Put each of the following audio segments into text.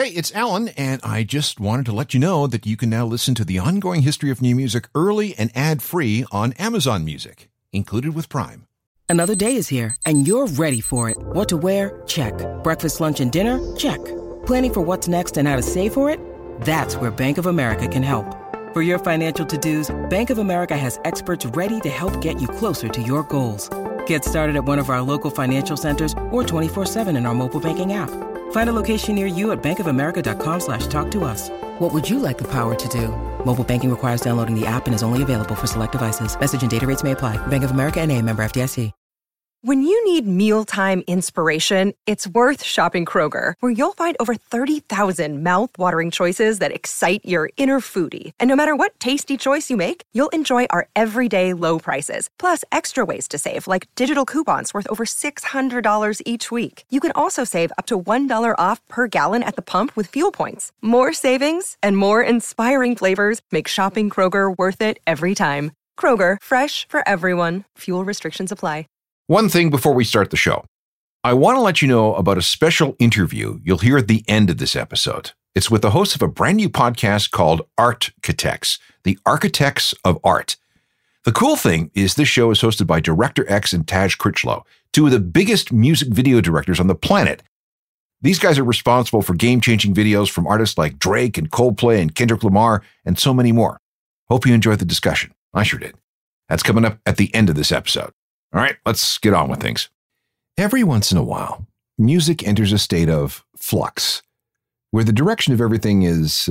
Hey, it's Alan, and I just wanted to let you know that you can now listen to the ongoing history of new music early and ad-free on Amazon Music, included with Prime. Another day is here, and you're ready for it. What to wear? Check. Breakfast, lunch, and dinner? Check. Planning for what's next and how to save for it? That's where Bank of America can help. For your financial to-dos, Bank of America has experts ready to help get you closer to your goals. Get started at one of our local financial centers or 24/7 in our mobile banking app. Find a location near you at bankofamerica.com/talktous. What would you like the power to do? Mobile banking requires downloading the app and is only available for select devices. Message and data rates may apply. Bank of America N.A., member FDIC. When you need mealtime inspiration, it's worth shopping Kroger, where you'll find over 30,000 mouth-watering choices that excite your inner foodie. And no matter what tasty choice you make, you'll enjoy our everyday low prices, plus extra ways to save, like digital coupons worth over $600 each week. You can also save up to $1 off per gallon at the pump with fuel points. More savings and more inspiring flavors make shopping Kroger worth it every time. Kroger, fresh for everyone. Fuel restrictions apply. One thing before we start the show. I want to let you know about a special interview you'll hear at the end of this episode. It's with the host of a brand new podcast called Architects, the Architects of Art. The cool thing is this show is hosted by Director X and Taj Critchlow, two of the biggest music video directors on the planet. These guys are responsible for game-changing videos from artists like Drake and Coldplay and Kendrick Lamar and so many more. Hope you enjoyed the discussion. I sure did. That's coming up at the end of this episode. All right, let's get on with things. Every once in a while, music enters a state of flux, where the direction of everything is,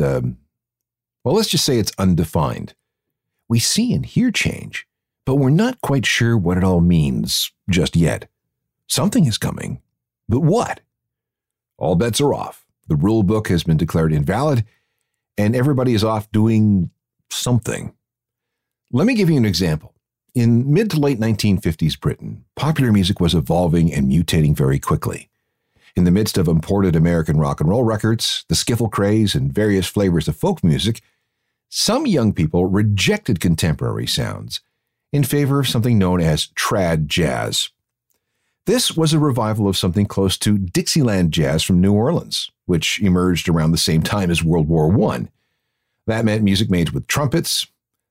let's just say it's undefined. We see and hear change, but we're not quite sure what it all means just yet. Something is coming, but what? All bets are off. The rule book has been declared invalid, and everybody is off doing something. Let me give you an example. In mid to late 1950s Britain, popular music was evolving and mutating very quickly. In the midst of imported American rock and roll records, the skiffle craze, and various flavors of folk music, some young people rejected contemporary sounds in favor of something known as trad jazz. This was a revival of something close to Dixieland jazz from New Orleans, which emerged around the same time as World War I. That meant music made with trumpets.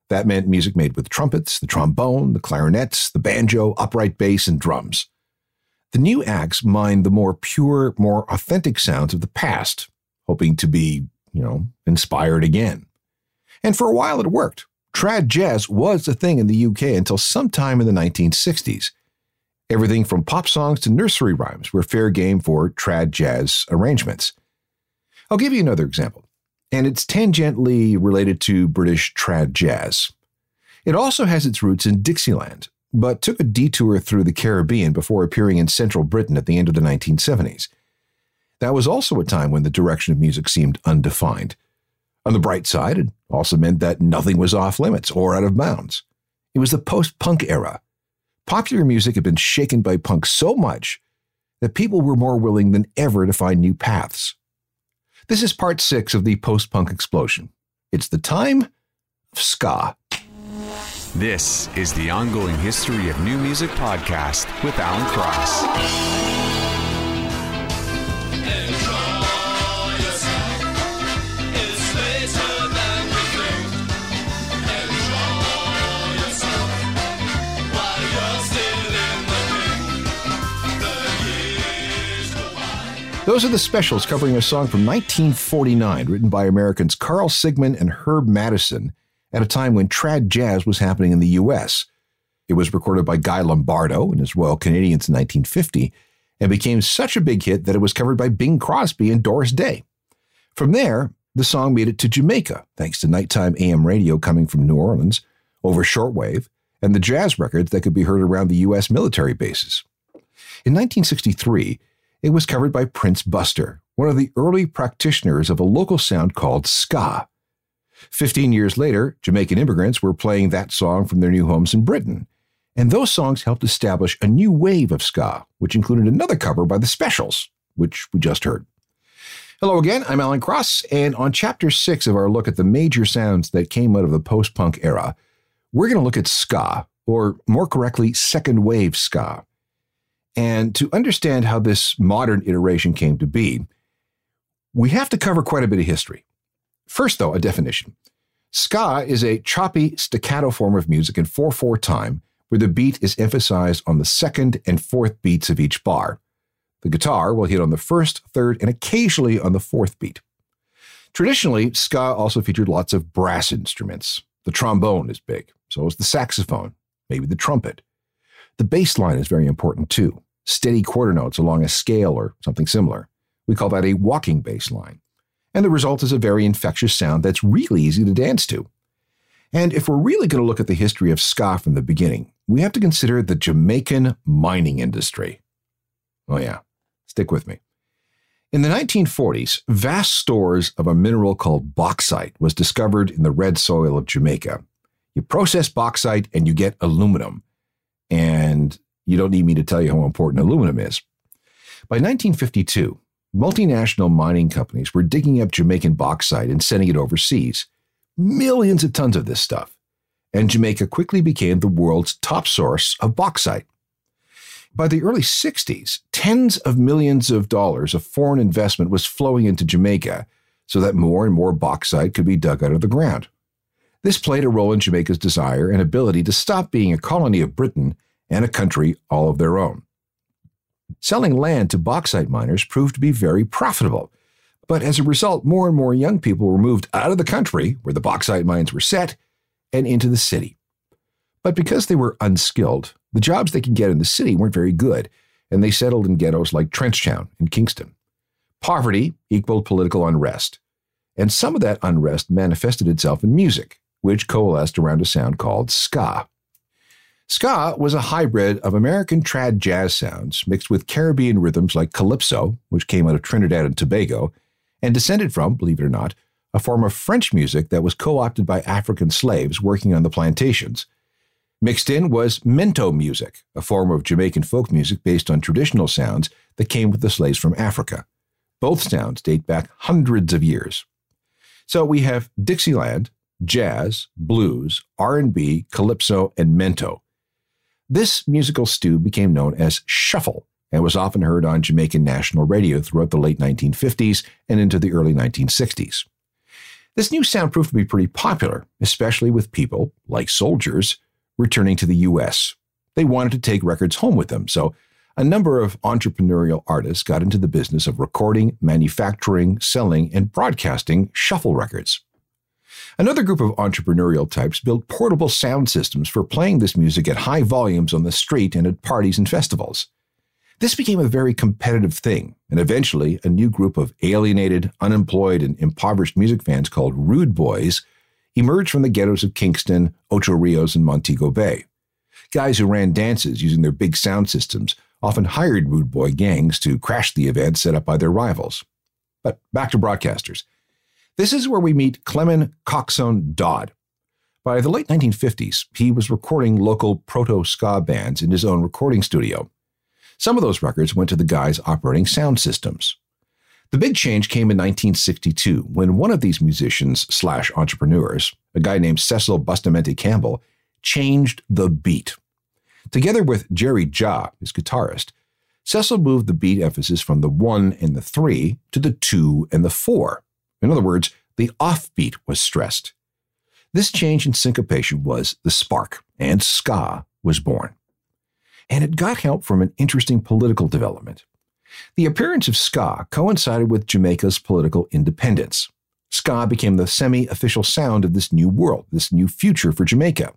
The trombone, the clarinets, the banjo, upright bass, and drums. The new acts mined the more pure, more authentic sounds of the past, hoping to be, inspired again. And for a while it worked. Trad jazz was a thing in the UK until sometime in the 1960s. Everything from pop songs to nursery rhymes were fair game for trad jazz arrangements. I'll give you another example, and it's tangentially related to British trad jazz. It also has its roots in Dixieland, but took a detour through the Caribbean before appearing in central Britain at the end of the 1970s. That was also a time when the direction of music seemed undefined. On the bright side, it also meant that nothing was off limits or out of bounds. It was the post-punk era. Popular music had been shaken by punk so much that people were more willing than ever to find new paths. This is part 6 of the post-punk explosion. It's the time of ska. This is the Ongoing History of New Music podcast with Alan Cross. Those are the specials covering a song from 1949 written by Americans Carl Sigman and Herb Madison at a time when trad jazz was happening in the U.S. It was recorded by Guy Lombardo and his Royal Canadians in 1950 and became such a big hit that it was covered by Bing Crosby and Doris Day. From there, the song made it to Jamaica thanks to nighttime AM radio coming from New Orleans over shortwave and the jazz records that could be heard around the U.S. military bases. In 1963, it was covered by Prince Buster, one of the early practitioners of a local sound called ska. 15 years later, Jamaican immigrants were playing that song from their new homes in Britain, and those songs helped establish a new wave of ska, which included another cover by the Specials, which we just heard. Hello again, I'm Alan Cross, and on Chapter 6 of our look at the major sounds that came out of the post-punk era, we're going to look at ska, or more correctly, second wave ska. And to understand how this modern iteration came to be, We have to cover quite a bit of history. First, though, a definition. Ska is a choppy, staccato form of music in 4/4 time, where the beat is emphasized on the second and fourth beats of each bar. The guitar will hit on the first, third, and occasionally on the fourth beat. Traditionally, ska also featured lots of brass instruments. The trombone is big, so is the saxophone, maybe the trumpet. The bass line is very important too. Steady quarter notes along a scale or something similar. We call that a walking bass line. And the result is a very infectious sound that's really easy to dance to. And if we're really going to look at the history of ska from the beginning, we have to consider the Jamaican mining industry. Oh yeah, stick with me. In the 1940s, vast stores of a mineral called bauxite was discovered in the red soil of Jamaica. You process bauxite and you get aluminum. And you don't need me to tell you how important aluminum is. By 1952, multinational mining companies were digging up Jamaican bauxite and sending it overseas. Millions of tons of this stuff. And Jamaica quickly became the world's top source of bauxite. By the early 60s, tens of millions of dollars of foreign investment was flowing into Jamaica so that more and more bauxite could be dug out of the ground. This played a role in Jamaica's desire and ability to stop being a colony of Britain and a country all of their own. Selling land to bauxite miners proved to be very profitable, but as a result, more and more young people were moved out of the country where the bauxite mines were set and into the city. But because they were unskilled, the jobs they could get in the city weren't very good, and they settled in ghettos like Trenchtown and Kingston. Poverty equaled political unrest, and some of that unrest manifested itself in music, which coalesced around a sound called ska. Ska was a hybrid of American trad jazz sounds mixed with Caribbean rhythms like calypso, which came out of Trinidad and Tobago, and descended from, believe it or not, a form of French music that was co-opted by African slaves working on the plantations. Mixed in was mento music, a form of Jamaican folk music based on traditional sounds that came with the slaves from Africa. Both sounds date back hundreds of years. So we have Dixieland, jazz, blues, R&B, calypso, and mento. This musical stew became known as shuffle and was often heard on Jamaican national radio throughout the late 1950s and into the early 1960s. This new sound proved to be pretty popular, especially with people, like soldiers, returning to the U.S. They wanted to take records home with them, so a number of entrepreneurial artists got into the business of recording, manufacturing, selling, and broadcasting shuffle records. Another group of entrepreneurial types built portable sound systems for playing this music at high volumes on the street and at parties and festivals. This became a very competitive thing, and eventually a new group of alienated, unemployed, and impoverished music fans called Rude Boys emerged from the ghettos of Kingston, Ocho Rios, and Montego Bay. Guys who ran dances using their big sound systems often hired Rude Boy gangs to crash the events set up by their rivals. But back to broadcasters. This is where we meet Clement Coxsone Dodd. By the late 1950s, he was recording local proto-ska bands in his own recording studio. Some of those records went to the guys operating sound systems. The big change came in 1962 when one of these musicians/entrepreneurs, a guy named Cecil Bustamante Campbell, changed the beat. Together with Jerry Ja, his guitarist, Cecil moved the beat emphasis from the 1 and the 3 to the 2 and the 4. In other words, the offbeat was stressed. This change in syncopation was the spark, and ska was born. And it got help from an interesting political development. The appearance of ska coincided with Jamaica's political independence. Ska became the semi-official sound of this new world, this new future for Jamaica.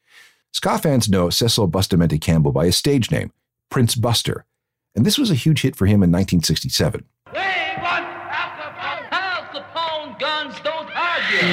Ska fans know Cecil Bustamante Campbell by his stage name, Prince Buster, and this was a huge hit for him in 1967. Guns don't argue.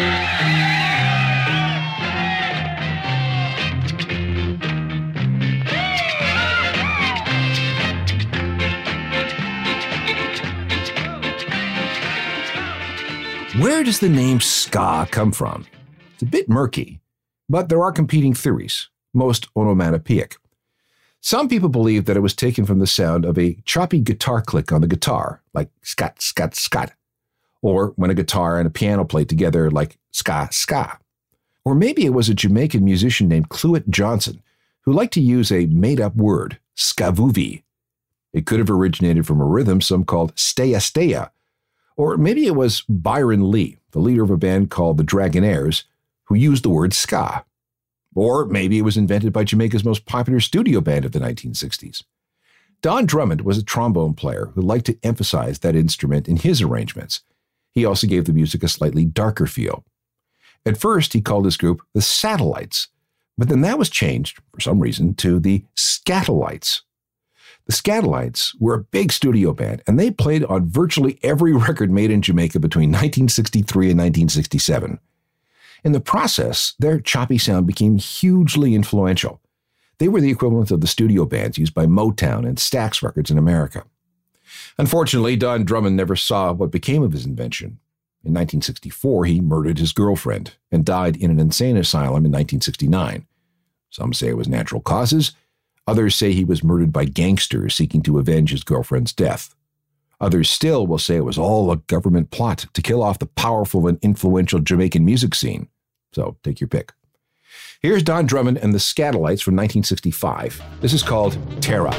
Where does the name ska come from? It's a bit murky, but there are competing theories, most onomatopoeic. Some people believe that it was taken from the sound of a choppy guitar click on the guitar, like scat, scat, scat. Or when a guitar and a piano played together like ska, ska. Or maybe it was a Jamaican musician named Cluett Johnson who liked to use a made-up word, skavuvi. It could have originated from a rhythm some called steya steya, Or maybe it was Byron Lee, the leader of a band called the Dragonaires, who used the word ska. Or maybe it was invented by Jamaica's most popular studio band of the 1960s. Don Drummond was a trombone player who liked to emphasize that instrument in his arrangements. He also gave the music a slightly darker feel. At first, he called his group the Satellites, but then that was changed, for some reason, to the Skatalites. The Skatalites were a big studio band, and they played on virtually every record made in Jamaica between 1963 and 1967. In the process, their choppy sound became hugely influential. They were the equivalent of the studio bands used by Motown and Stax Records in America. Unfortunately, Don Drummond never saw what became of his invention. In 1964, he murdered his girlfriend and died in an insane asylum in 1969. Some say it was natural causes. Others say he was murdered by gangsters seeking to avenge his girlfriend's death. Others still will say it was all a government plot to kill off the powerful and influential Jamaican music scene. So take your pick. Here's Don Drummond and the Skatalites from 1965. This is called Terra.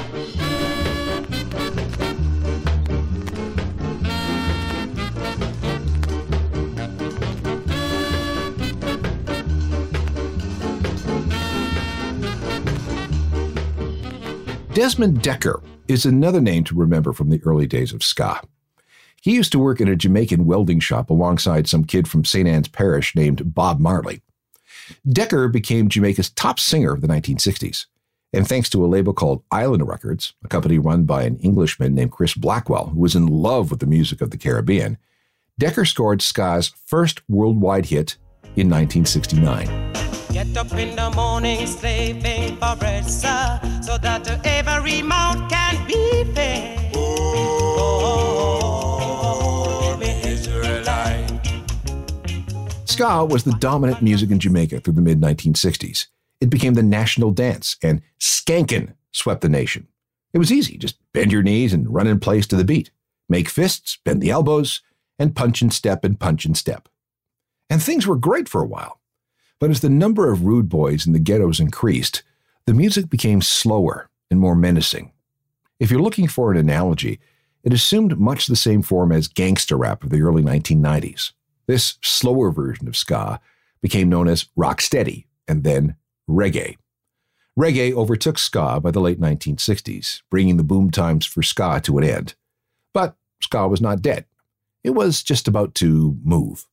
Desmond Dekker is another name to remember from the early days of ska. He used to work in a Jamaican welding shop alongside some kid from St. Anne's Parish named Bob Marley. Dekker became Jamaica's top singer of the 1960s, and thanks to a label called Island Records, a company run by an Englishman named Chris Blackwell, who was in love with the music of the Caribbean, Dekker scored ska's first worldwide hit in 1969. Get up in the morning slaving for bread, sir, so that every mouth can be fed. Oh, Israelite. Ska was the dominant music in Jamaica through the mid-1960s. It became the national dance, and skankin' swept the nation. It was easy, just bend your knees and run in place to the beat. Make fists, bend the elbows, and punch and step and punch and step. And things were great for a while. But as the number of rude boys in the ghettos increased, the music became slower and more menacing. If you're looking for an analogy, it assumed much the same form as gangster rap of the early 1990s. This slower version of ska became known as rocksteady and then reggae. Reggae overtook ska by the late 1960s, bringing the boom times for ska to an end. But ska was not dead. It was just about to move.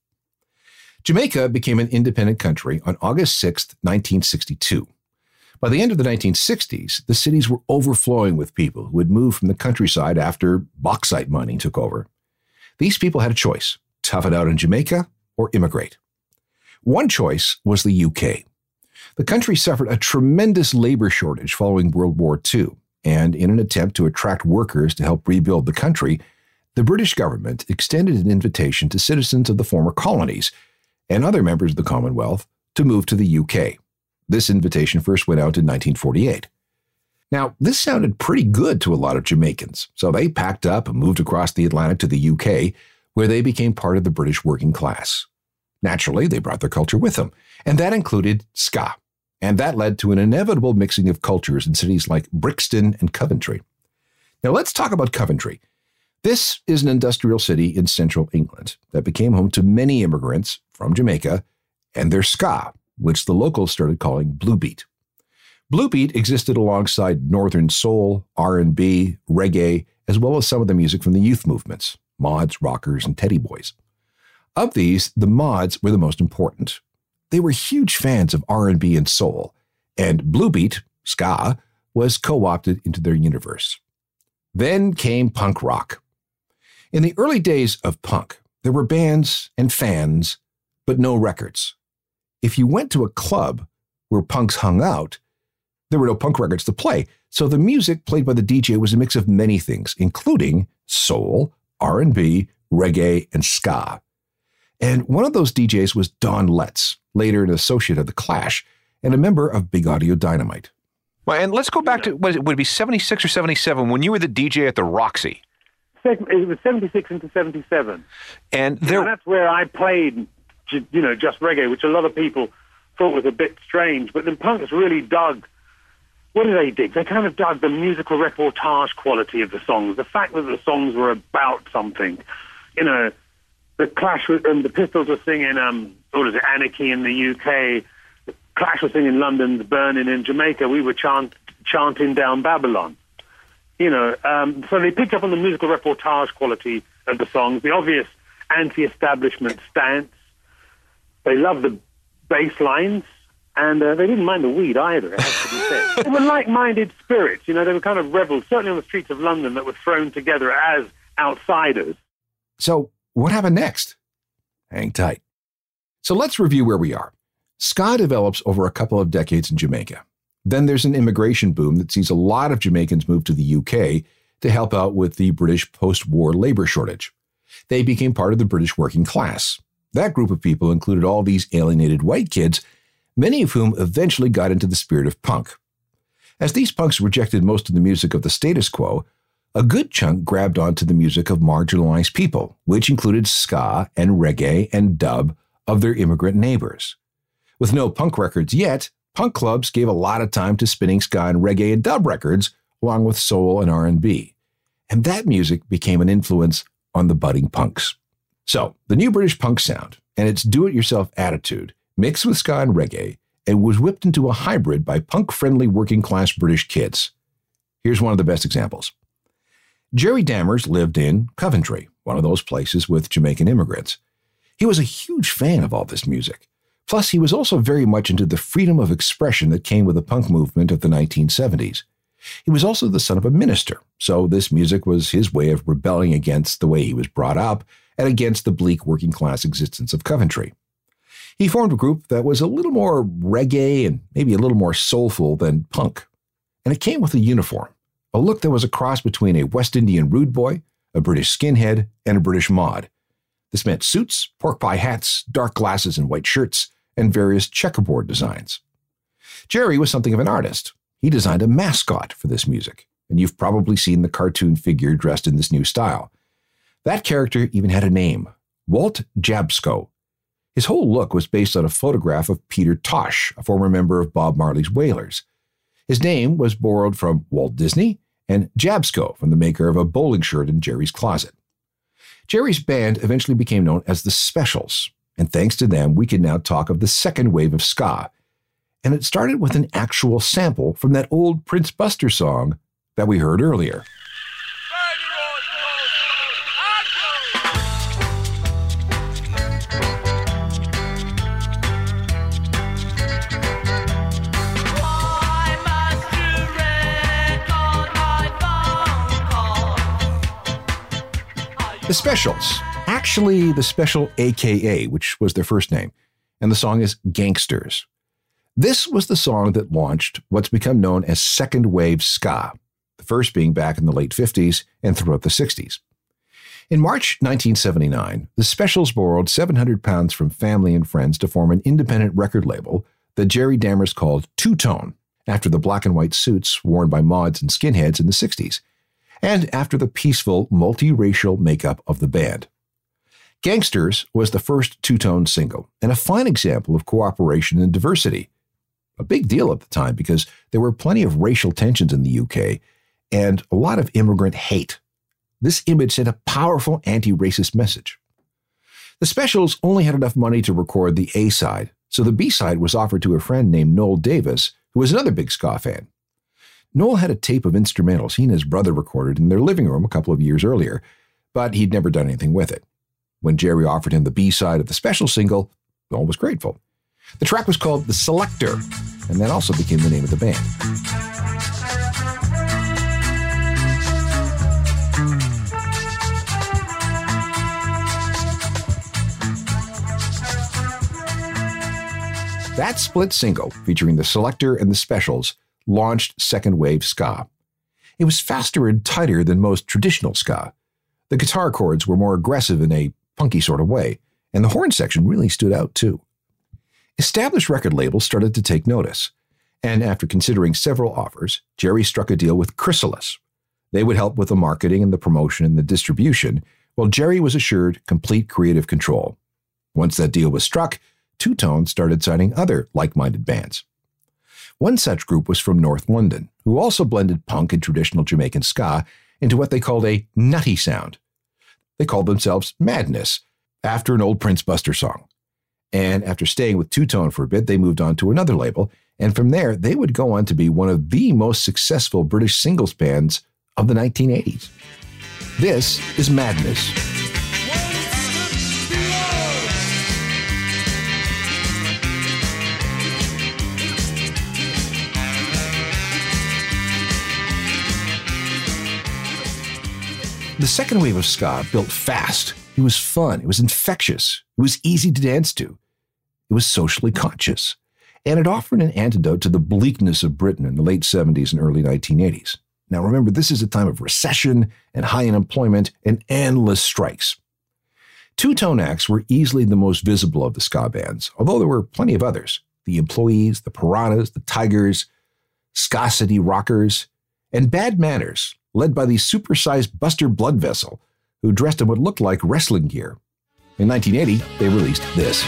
Jamaica became an independent country on August 6, 1962. By the end of the 1960s, the cities were overflowing with people who had moved from the countryside after bauxite mining took over. These people had a choice: tough it out in Jamaica or immigrate. One choice was the UK. The country suffered a tremendous labor shortage following World War II, and in an attempt to attract workers to help rebuild the country, the British government extended an invitation to citizens of the former colonies and other members of the Commonwealth to move to the UK. This invitation first went out in 1948. Now, this sounded pretty good to a lot of Jamaicans, so they packed up and moved across the Atlantic to the UK, where they became part of the British working class. Naturally, they brought their culture with them, and that included ska, and that led to an inevitable mixing of cultures in cities like Brixton and Coventry. Now, let's talk about Coventry. This is an industrial city in central England that became home to many immigrants from Jamaica and their ska, which the locals started calling Blue Beat. Blue Beat existed alongside Northern Soul, R&B, reggae, as well as some of the music from the youth movements, Mods, Rockers, and Teddy Boys. Of these, the Mods were the most important. They were huge fans of R&B and soul, and Blue Beat, ska, was co-opted into their universe. Then came punk rock. In the early days of punk, there were bands and fans, but no records. If you went to a club where punks hung out, there were no punk records to play, so the music played by the DJ was a mix of many things, including soul, R&B, reggae, and ska. And one of those DJs was Don Letts, later an associate of The Clash, and a member of Big Audio Dynamite. Well, and let's go back to, would it be 76 or 77, when you were the DJ at the Roxy? It was 76 into 77. And that's where I played, just reggae, which a lot of people thought was a bit strange. But then punks really dug. What did they dig? They kind of dug the musical reportage quality of the songs, the fact that the songs were about something. You know, the Clash and the Pistols were singing, Anarchy in the UK. The Clash was singing London's Burning in Jamaica. We were chanting Down Babylon. You know, so they picked up on the musical reportage quality of the songs, the obvious anti-establishment stance. They loved the bass lines, and they didn't mind the weed either, it has to be said. They were like-minded spirits, you know, they were kind of rebels, certainly on the streets of London, that were thrown together as outsiders. So what happened next? Hang tight. So let's review where we are. Ska develops over a couple of decades in Jamaica. Then there's an immigration boom that sees a lot of Jamaicans move to the UK to help out with the British post-war labor shortage. They became part of the British working class. That group of people included all these alienated white kids, many of whom eventually got into the spirit of punk. As these punks rejected most of the music of the status quo, a good chunk grabbed onto the music of marginalized people, which included ska and reggae and dub of their immigrant neighbors. With no punk records yet, punk clubs gave a lot of time to spinning ska and reggae and dub records, along with soul and R&B. And that music became an influence on the budding punks. So, the new British punk sound and its do-it-yourself attitude mixed with ska and reggae and was whipped into a hybrid by punk-friendly working-class British kids. Here's one of the best examples. Jerry Dammers lived in Coventry, one of those places with Jamaican immigrants. He was a huge fan of all this music. Plus, he was also very much into the freedom of expression that came with the punk movement of the 1970s. He was also the son of a minister, so this music was his way of rebelling against the way he was brought up and against the bleak working-class existence of Coventry. He formed a group that was a little more reggae and maybe a little more soulful than punk. And it came with a uniform, a look that was a cross between a West Indian rude boy, a British skinhead, and a British mod. This meant suits, pork pie hats, dark glasses and white shirts, and various checkerboard designs. Jerry was something of an artist. He designed a mascot for this music, and you've probably seen the cartoon figure dressed in this new style. That character even had a name, Walt Jabsco. His whole look was based on a photograph of Peter Tosh, a former member of Bob Marley's Wailers. His name was borrowed from Walt Disney and Jabsco from the maker of a bowling shirt in Jerry's closet. Jerry's band eventually became known as the Specials, and thanks to them, we can now talk of the second wave of ska. And it started with an actual sample from that old Prince Buster song that we heard earlier. The Specials, actually the Special AKA, which was their first name, and the song is Gangsters. This was the song that launched what's become known as second wave ska, the first being back in the late 50s and throughout the 60s. In March 1979, the Specials borrowed 700 pounds from family and friends to form an independent record label that Jerry Dammers called Two Tone, after the black and white suits worn by mods and skinheads in the 60s, and after the peaceful, multiracial makeup of the band. Gangsters was the first two-tone single, and a fine example of cooperation and diversity. A big deal at the time because there were plenty of racial tensions in the UK and a lot of immigrant hate. This image sent a powerful anti-racist message. The Specials only had enough money to record the A-side, so the B-side was offered to a friend named Noel Davis, who was another big ska fan. Noel had a tape of instrumentals he and his brother recorded in their living room a couple of years earlier, but he'd never done anything with it. When Jerry offered him the B-side of the Special single, Noel was grateful. The track was called The Selector, and that also became the name of the band. That split single, featuring The Selector and The Specials, launched second wave ska. It was faster and tighter than most traditional ska. The guitar chords were more aggressive in a punky sort of way, and the horn section really stood out too. Established record labels started to take notice, and after considering several offers, Jerry struck a deal with Chrysalis. They would help with the marketing and the promotion and the distribution, while Jerry was assured complete creative control. Once that deal was struck, Two Tone started signing other like-minded bands. One such group was from North London, who also blended punk and traditional Jamaican ska into what they called a nutty sound. They called themselves Madness, after an old Prince Buster song. And after staying with Two Tone for a bit, they moved on to another label. And from there, they would go on to be one of the most successful British singles bands of the 1980s. This is Madness. The second wave of ska built fast. It was fun. It was infectious. It was easy to dance to. It was socially conscious. And it offered an antidote to the bleakness of Britain in the late 70s and early 1980s. Now remember, this is a time of recession and high unemployment and endless strikes. Two-tone acts were easily the most visible of the ska bands, although there were plenty of others. The Employees, the Piranhas, the Tigers, Ska City Rockers, and Bad Manners, led by the supersized Buster Bloodvessel, who dressed in what looked like wrestling gear. In 1980, they released this.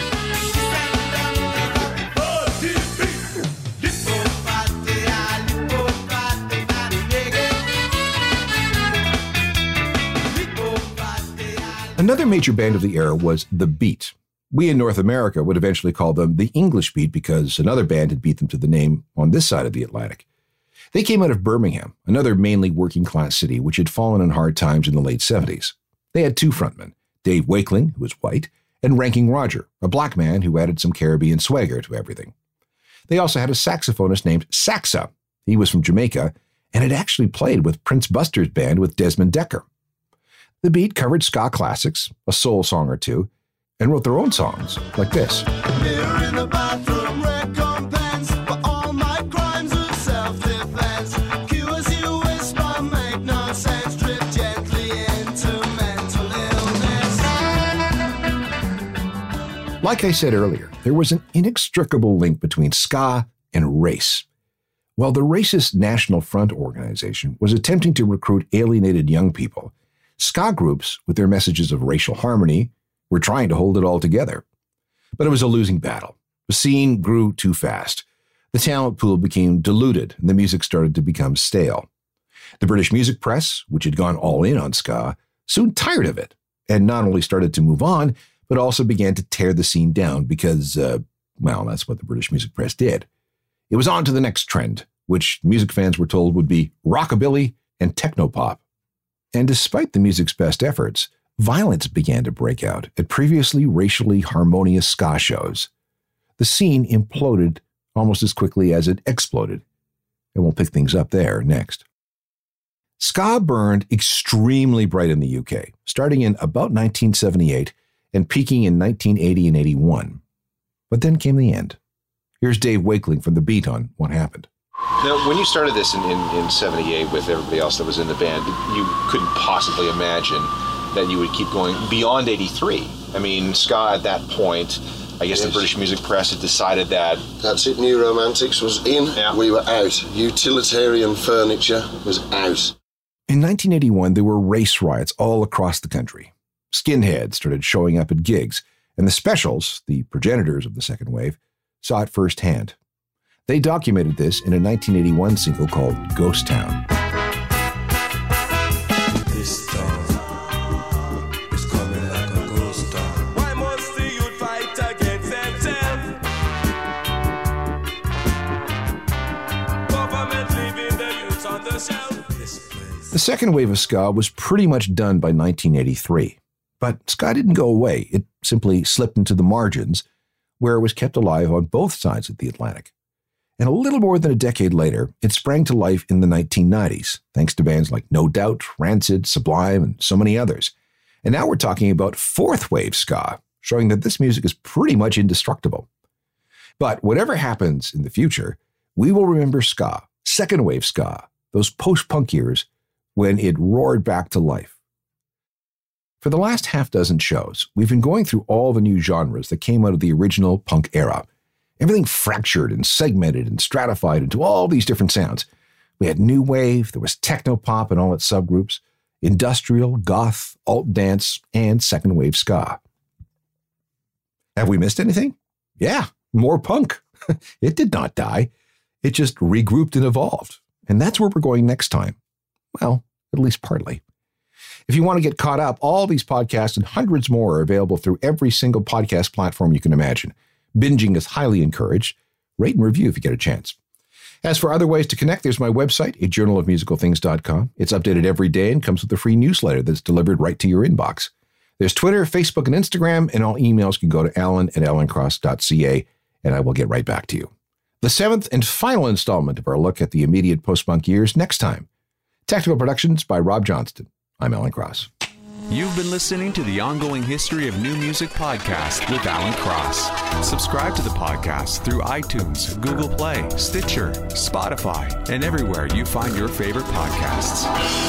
Another major band of the era was The Beat. We in North America would eventually call them the English Beat because another band had beat them to the name on this side of the Atlantic. They came out of Birmingham, another mainly working-class city which had fallen on hard times in the late 70s. They had two frontmen, Dave Wakeling, who was white, and Ranking Roger, a black man who added some Caribbean swagger to everything. They also had a saxophonist named Saxa. He was from Jamaica and had actually played with Prince Buster's band with Desmond Decker. The Beat covered ska classics, a soul song or two, and wrote their own songs like this. Mirror in the bathroom, recompense for all my crimes of self-defense. Cures you whisper, make no sense, drift gently into mental illness. Like I said earlier, there was an inextricable link between ska and race. While the racist National Front organization was attempting to recruit alienated young people, ska groups, with their messages of racial harmony, were trying to hold it all together. But it was a losing battle. The scene grew too fast. The talent pool became diluted, and the music started to become stale. The British music press, which had gone all in on ska, soon tired of it, and not only started to move on, but also began to tear the scene down because, that's what the British music press did. It was on to the next trend, which music fans were told would be rockabilly and technopop. And despite the music's best efforts, violence began to break out at previously racially harmonious ska shows. The scene imploded almost as quickly as it exploded, and we'll pick things up there next. Ska burned extremely bright in the UK, starting in about 1978 and peaking in 1980 and 81. But then came the end. Here's Dave Wakeling from The Beat on what happened. Now, when you started this in 78 with everybody else that was in the band, you couldn't possibly imagine that you would keep going beyond 83. I mean, ska at that point, I guess the British music press had decided that... That's it, New Romantics was in, we were out. Utilitarian furniture was out. In 1981, there were race riots all across the country. Skinheads started showing up at gigs, and the Specials, the progenitors of the second wave, saw it firsthand. They documented this in a 1981 single called Ghost Town. This town is coming like a ghost town. Why must the youth fight against themselves? Government leaving the youth on the shelf. The second wave of ska was pretty much done by 1983. But ska didn't go away. It simply slipped into the margins, where it was kept alive on both sides of the Atlantic. And a little more than a decade later, it sprang to life in the 1990s, thanks to bands like No Doubt, Rancid, Sublime, and so many others. And now we're talking about fourth wave ska, showing that this music is pretty much indestructible. But whatever happens in the future, we will remember ska, second wave ska, those post-punk years when it roared back to life. For the last half dozen shows, we've been going through all the new genres that came out of the original punk era. Everything fractured and segmented and stratified into all these different sounds. We had new wave, there was techno-pop and all its subgroups, industrial, goth, alt-dance, and second wave ska. Have we missed anything? Yeah, more punk. It did not die. It just regrouped and evolved. And that's where we're going next time. Well, at least partly. If you want to get caught up, all these podcasts and hundreds more are available through every single podcast platform you can imagine. Binging is highly encouraged. Rate and review if you get a chance. As for other ways to connect, there's my website, ajournalofmusicalthings.com. It's updated every day and comes with a free newsletter that's delivered right to your inbox. There's Twitter, Facebook, and Instagram, and all emails can go to alan@alancross.ca, and I will get right back to you. The 7th and final installment of our look at the immediate post-punk years next time. Technical productions by Rob Johnston. I'm Alan Cross. You've been listening to the Ongoing History of New Music podcast with Alan Cross. Subscribe to the podcast through iTunes, Google Play, Stitcher, Spotify, and everywhere you find your favorite podcasts.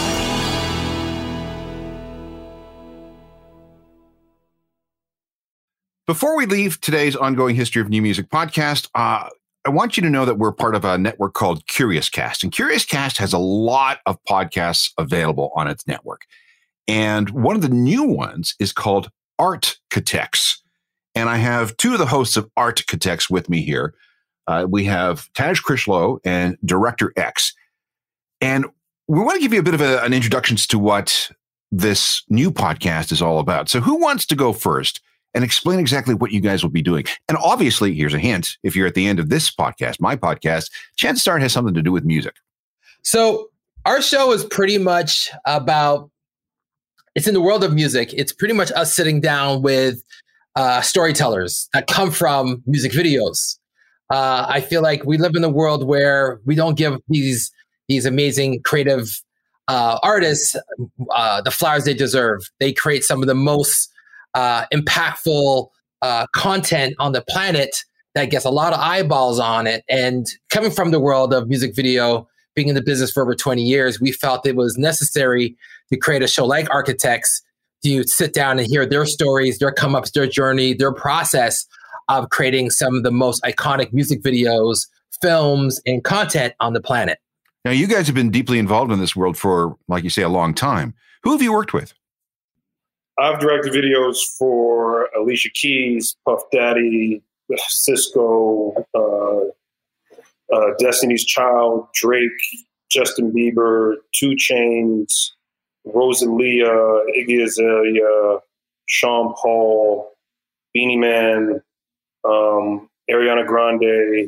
Before we leave today's Ongoing History of New Music podcast, I want you to know that we're part of a network called CuriousCast. And CuriousCast has a lot of podcasts available on its network. And one of the new ones is called Artcatex. And I have two of the hosts of Artcatex with me here. We have Taj Critchlow and Director X. And we want to give you a bit of an introduction to what this new podcast is all about. So who wants to go first and explain exactly what you guys will be doing? And obviously, here's a hint. If you're at the end of this podcast, my podcast, chances are it has something to do with music. So our show is pretty much about, it's in the world of music. It's pretty much us sitting down with storytellers that come from music videos. I feel like we live in a world where we don't give these amazing creative artists the flowers they deserve. They create some of the most impactful content on the planet that gets a lot of eyeballs on it. And coming from the world of music video, being in the business for over 20 years, we felt it was necessary to create a show like Architects, to sit down and hear their stories, their come-ups, their journey, their process of creating some of the most iconic music videos, films, and content on the planet. Now, you guys have been deeply involved in this world for, like you say, a long time. Who have you worked with? I've directed videos for Alicia Keys, Puff Daddy, Cisco, Destiny's Child, Drake, Justin Bieber, 2 Chainz, Rosalia, Iggy Azalea, Sean Paul, Beanie Man, Ariana Grande.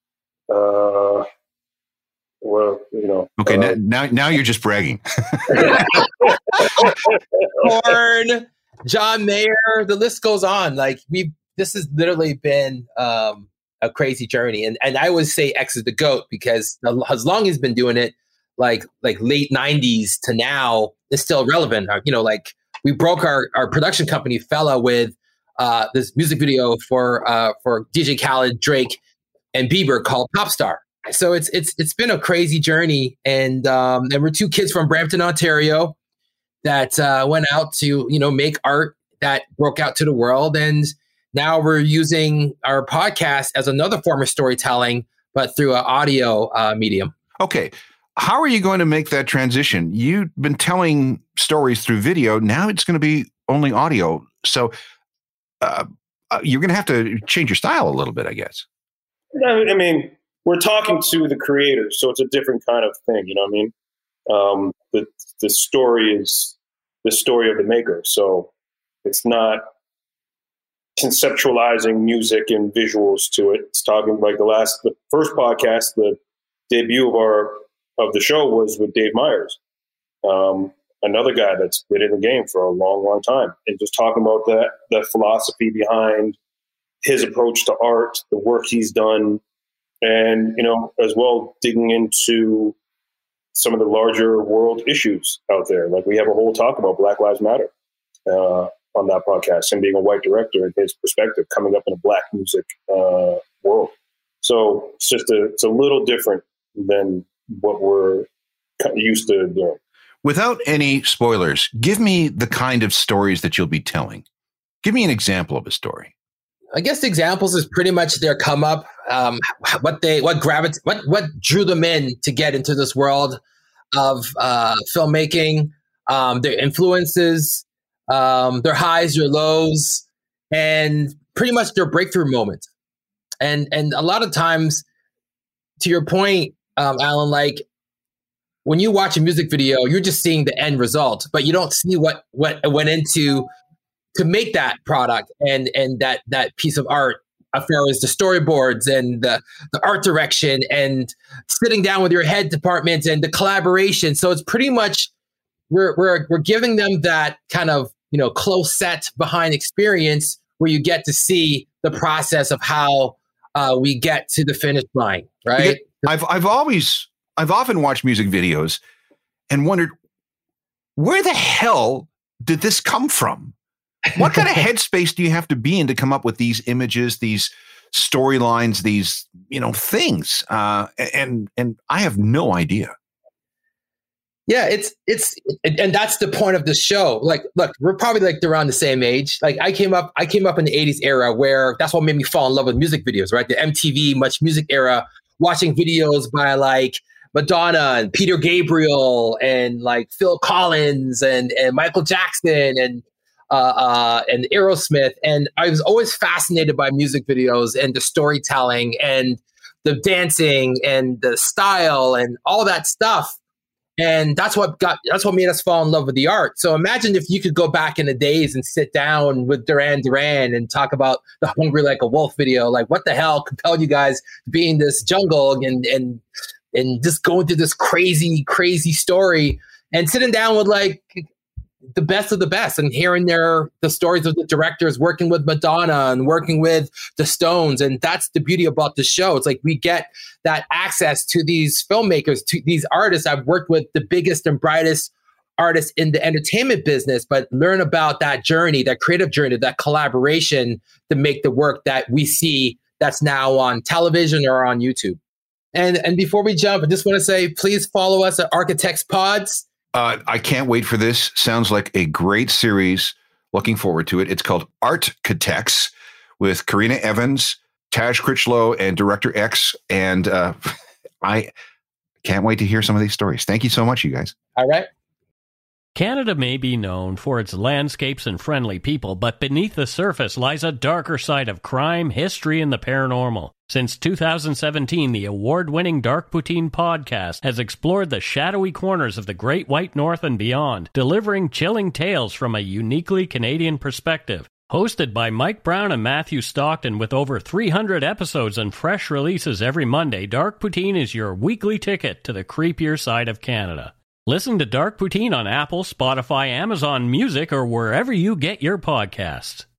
Okay, now you're just bragging. Korn, John Mayer, the list goes on. Like this has literally been a crazy journey, and I always say X is the GOAT because as long as he's been doing it, like late 90s to now, it's still relevant. Like we broke our production company Fella with this music video for DJ Khaled, Drake, and Bieber called Popstar. So it's been a crazy journey, and we're 2 kids from Brampton, Ontario, that went out to make art that broke out to the world, and now we're using our podcast as another form of storytelling, but through an audio medium. Okay, how are you going to make that transition? You've been telling stories through video. Now it's going to be only audio. So you're going to have to change your style a little bit, I guess. I mean, we're talking to the creators, so it's a different kind of thing. You know what I mean? The story is the story of the maker. So it's not conceptualizing music and visuals to it. It's talking like the first podcast, the debut of the show was with Dave Myers, another guy that's been in the game for a long, long time, and just talking about that philosophy behind his approach to art, the work he's done, and as well digging into some of the larger world issues out there. Like we have a whole talk about Black Lives Matter on that podcast, and being a white director and his perspective coming up in a Black music world. So it's a little different than what we're used to doing. Without any spoilers, give me the kind of stories that you'll be telling. Give me an example of a story. I guess the examples is pretty much their come up, what drew them in to get into this world of filmmaking, their influences, their highs, their lows, and pretty much their breakthrough moments. And a lot of times, to your point, Alan, like when you watch a music video, you're just seeing the end result, but you don't see what went into to make that product and that piece of art, as far as the storyboards and the art direction and sitting down with your head department and the collaboration. So it's pretty much we're giving them that kind of, you know, close set behind experience where you get to see the process of how we get to the finish line, right? I've often watched music videos and wondered, where the hell did this come from? What kind of headspace do you have to be in to come up with these images, these storylines, these, you know, things? And I have no idea. Yeah, and that's the point of the show. Like, look, we're probably like around the same age. Like I came up in the 80s era where that's what made me fall in love with music videos, right? The MTV Much Music era, watching videos by like Madonna and Peter Gabriel and like Phil Collins and Michael Jackson and Aerosmith. And I was always fascinated by music videos and the storytelling and the dancing and the style and all that stuff. And that's what made us fall in love with the art. So imagine if you could go back in the days and sit down with Duran Duran and talk about the Hungry Like a Wolf video. Like, what the hell compelled you guys to be in this jungle and just going through this crazy, crazy story and sitting down with like the best of the best and hearing the stories of the directors working with Madonna and working with the Stones. And that's the beauty about the show. It's like we get that access to these filmmakers, to these artists. I've worked with the biggest and brightest artists in the entertainment business, but learn about that journey, that creative journey, that collaboration to make the work that we see that's now on television or on YouTube. And before we jump, I just want to say, please follow us at Architects Pods. I can't wait for this. Sounds like a great series. Looking forward to it. It's called Architects with Karina Evans, Taj Critchlow, and Director X. And I can't wait to hear some of these stories. Thank you so much, you guys. All right. Canada may be known for its landscapes and friendly people, but beneath the surface lies a darker side of crime, history, and the paranormal. Since 2017, the award-winning Dark Poutine podcast has explored the shadowy corners of the Great White North and beyond, delivering chilling tales from a uniquely Canadian perspective. Hosted by Mike Brown and Matthew Stockton with over 300 episodes and fresh releases every Monday, Dark Poutine is your weekly ticket to the creepier side of Canada. Listen to Dark Poutine on Apple, Spotify, Amazon Music, or wherever you get your podcasts.